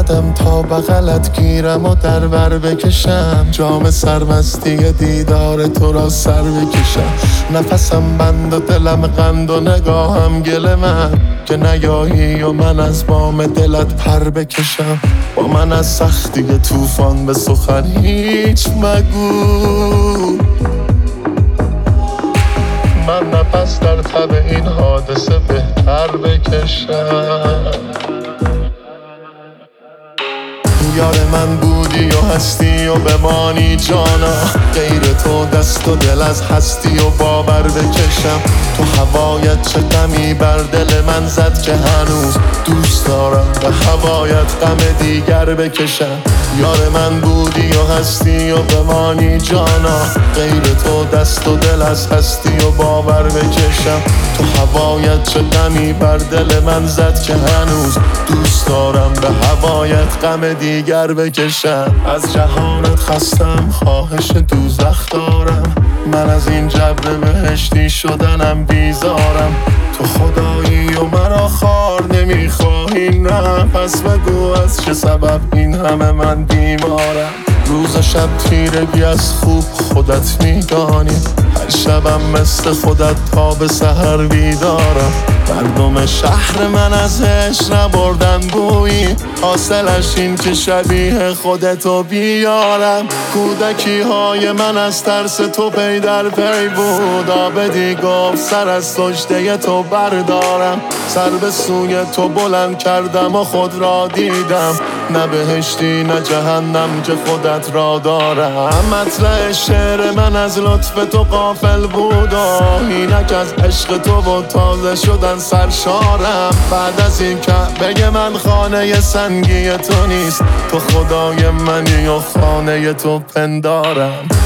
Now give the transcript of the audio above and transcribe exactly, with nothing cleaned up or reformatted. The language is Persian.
اومدم تا بغلت گیرم و در بر بکشم، جام سرمستی دیدار تو را سر بکشم. نفسم بند و دلم قند و نگاهم گل من، که نیایی و من از بام دلت پر بکشم. با من از سختی طوفان به سخن هیچ مگو، من نفس در تب این حادثه بهتر بکشم. یار من بودی و هستی و بمانی جانا، غیر تو دست و دل از هستی و باور بکشم. تو هوایت چه غمی بر دل من زد که هنوز دوست دارم به هوایت غم دیگر بکشم. یار من بودی و هستی و بمانی جانا، غیر تو دست و دل از هستی و باور بکشم. تو هوایت چه غمی بر دل من زد که هنوز دوست دارم به هوایت غم دیگر بکشم. از جهانت خستم، خواهش دوزخ دارم، من از این جبر بهشتی شدنم بیزارم. تو خدایی و مرا خار نمیخواهی نه، پس بگو از چه سبب این همه من بیمارم. روز و شب تیرگی از خوب خودت میدانی، هر شبم مثل خودت تا به سحر بیدارم. مردم شهر من از عشق نبردن بویی، حاصلش این که شبیه خودتو بیارم. کودکی های من از ترس تو پی در پی بود، آبدی گفت سر از سجده تو بردارم. سر به سوی تو بلند کردم و خود را دیدم، نه بهشتی نه جهنم که خودت را دارم. مطلع شعر من از لطف تو غافل بود و اینک از عشق تو و تازه شدن سرشارم. بعد از این کعبه من خانه سنگی تو نیست، تو خدای منی و خانه تو پندارم.